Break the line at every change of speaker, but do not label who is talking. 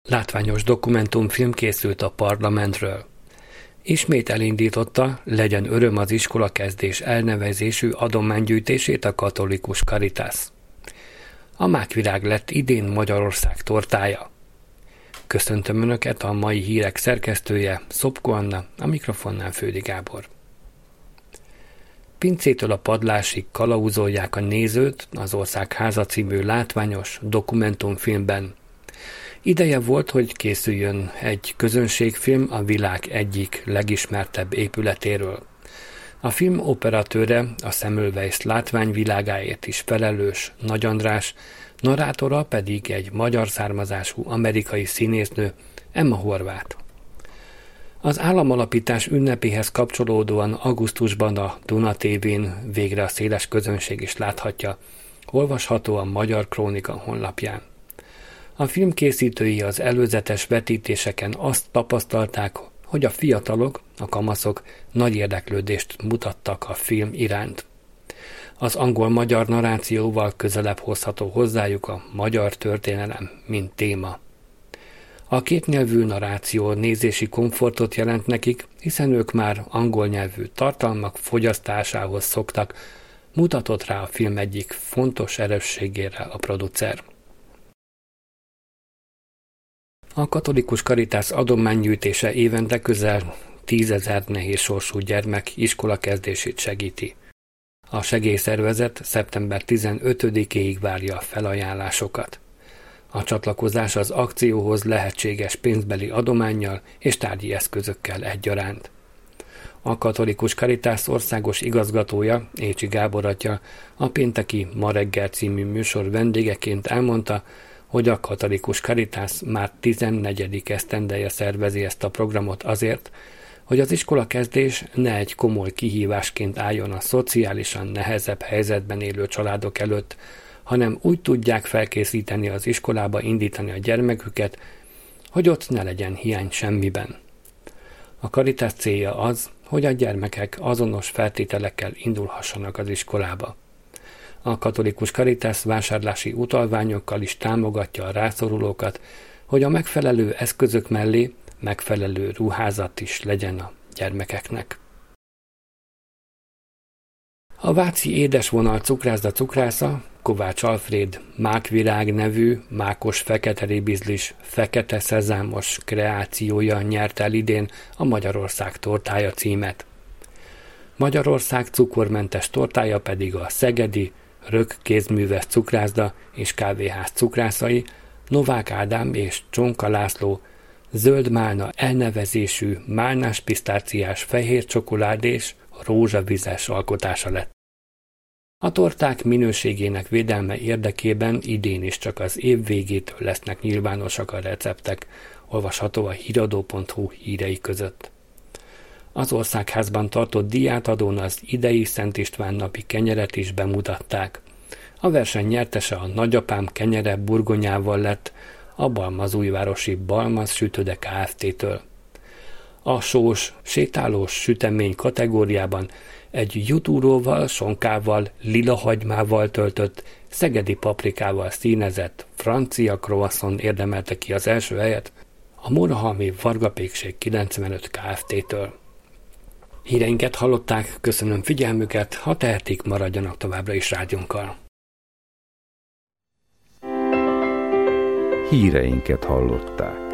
Látványos dokumentumfilm készült a parlamentről. Ismét elindította Legyen öröm az iskolakezdés elnevezésű adománygyűjtését a katolikus Caritas. A mákvirág lett idén Magyarország tortája. Köszöntöm Önöket, a mai hírek szerkesztője, Szopko Anna, a mikrofonnál Fődi Gábor. Pincétől a padlásig kalauzolják a nézőt az Országháza című látványos dokumentumfilmben. Ideje volt, hogy készüljön egy közönségfilm a világ egyik legismertebb épületéről. A film operatőre, a Semmelweis látványvilágáért is felelős Nagy András, narrátora pedig egy magyar származású amerikai színésznő, Emma Horváth. Az államalapítás ünnepéhez kapcsolódóan augusztusban a Duna TV-n végre a széles közönség is láthatja, olvasható a Magyar Krónika honlapján. A film készítői az előzetes vetítéseken azt tapasztalták, hogy a fiatalok, a kamaszok nagy érdeklődést mutattak a film iránt. Az angol-magyar narrációval közelebb hozható hozzájuk a magyar történelem, mint téma. A kétnyelvű narráció nézési komfortot jelent nekik, hiszen ők már angol nyelvű tartalmak fogyasztásához szoktak, mutatott rá a film egyik fontos erősségére a producer. A katolikus Caritas adománygyűjtése évente közel 10 000 nehéz sorsú gyermek iskolakezdését segíti. A segélyszervezet szeptember 15-éig várja a felajánlásokat. A csatlakozás az akcióhoz lehetséges pénzbeli adománnyal és tárgyi eszközökkel egyaránt. A katolikus Caritas országos igazgatója, Écsi Gábor atya, a pénteki Ma reggel című műsor vendégeként elmondta, hogy a katolikus Caritas már 14. esztendeje szervezi ezt a programot azért, hogy az iskolakezdés ne egy komoly kihívásként álljon a szociálisan nehezebb helyzetben élő családok előtt, hanem úgy tudják felkészíteni az iskolába indítani a gyermeküket, hogy ott ne legyen hiány semmiben. A Caritas célja az, hogy a gyermekek azonos feltételekkel indulhassanak az iskolába. A katolikus Caritas vásárlási utalványokkal is támogatja a rászorulókat, hogy a megfelelő eszközök mellé megfelelő ruházat is legyen a gyermekeknek. A váci édesvonal cukrászda-cukrásza, Kovács Alfréd mákvirág nevű mákos fekete ribizlis, fekete szezámos kreációja nyert el idén a Magyarország tortája címet. Magyarország cukormentes tortája pedig a szegedi Rök kézműves cukrászda és kávéház cukrászai, Novák Ádám és Csonka László zöld málna elnevezésű málnás pisztáciás fehér csokoládés rózsavizes alkotása lett. A torták minőségének védelme érdekében idén is csak az év végétől lesznek nyilvánosak a receptek, olvasható a híradó.hu hírei között. Az Országházban tartott díjátadón az idei Szent István napi kenyeret is bemutatták. A verseny nyertese a Nagyapám kenyere burgonyával lett a balmazújvárosi Balmaz Sütöde Kft-től. A sós, sétálós sütemény kategóriában egy jutúróval, sonkával, lilahagymával töltött, szegedi paprikával színezett francia croissant érdemelte ki az első helyet a Murahalmi Varga-pékség 95 Kft-től. Híreinket hallották, köszönöm figyelmüket, ha tehetik, maradjanak továbbra is rádiónkkal.
Híreinket hallották.